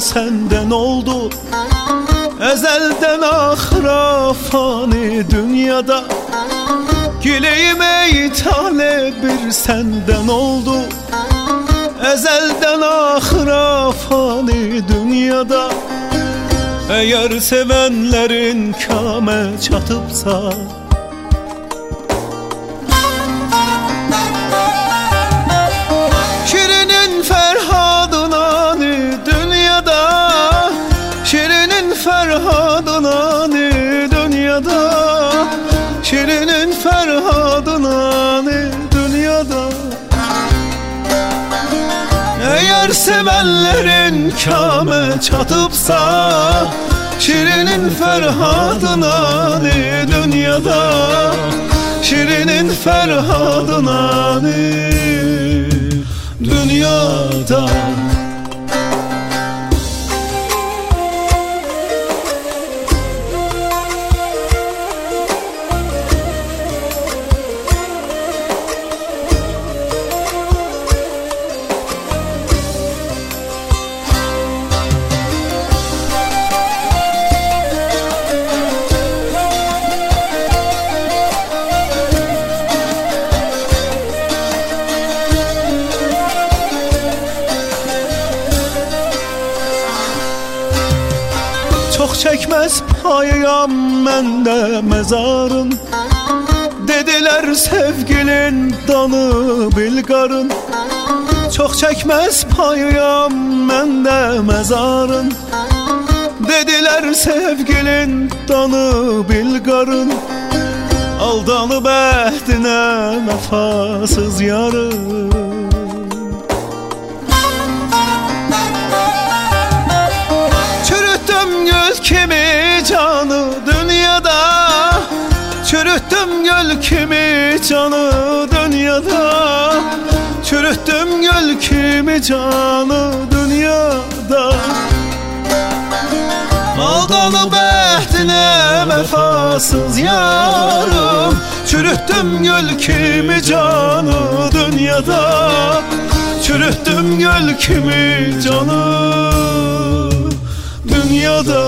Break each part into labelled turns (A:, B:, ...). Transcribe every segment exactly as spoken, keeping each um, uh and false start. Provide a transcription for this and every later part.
A: senden oldu. Ezelden ahıra fani dünyada. Güleyim ey tale bir senden oldu. Ezelden ahıra fani dünyada. Eğer sevenlerin kâme çatıpsa, Şirinin Ferhad'ına dünyada, Şirinin Ferhad'ına dünyada, Şirinin Ferhad'ına dünyada. Eğer sevenlerin kâme çatıpsa, Şirinin Ferhad'ına dünyada, Şirinin Ferhad'ına dünyada. Çok çekmez payıyam mende mezarın. Dediler sevgilin danı bilgarın. Çok çekmez payıyam mende mezarın. Dediler sevgilin danı bilgarın. Aldanıp ehdine vefasız yarın. Kimi canı dünyada, çürüttüm göl kimi canı dünyada, çürüttüm göl kimi canı dünyada. Aldanıp ehdine vefasız yarım, çürüttüm göl kimi canı dünyada, çürüttüm göl kimi canı dünyada.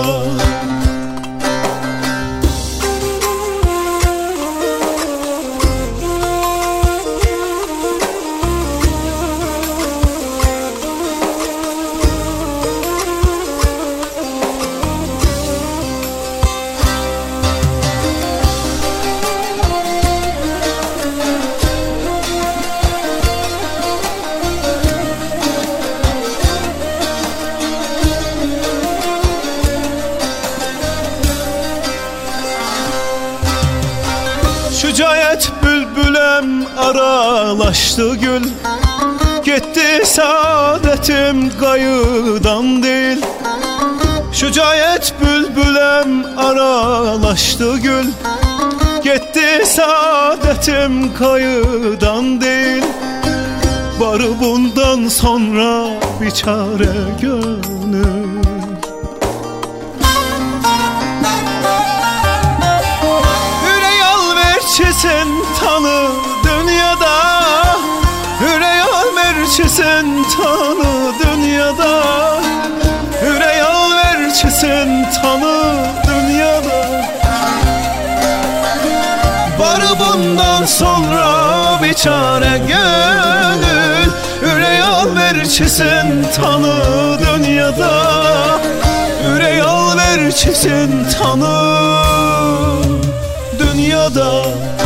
A: Şücayet bülbülem aralaştı gül. Gitti saadetim kayıdan değil. Şücayet bülbülem aralaştı gül. Gitti saadetim kayıdan değil. Var bundan sonra bir çare gönül. Merçisin tanı dünyada, Hüreyal merçisin tanı dünyada, Hüreyal merçisin tanı dünyada. Var bundan sonra bir çare gönül, Hüreyal merçisin tanı dünyada, Hüreyal merçisin tanı dünyada.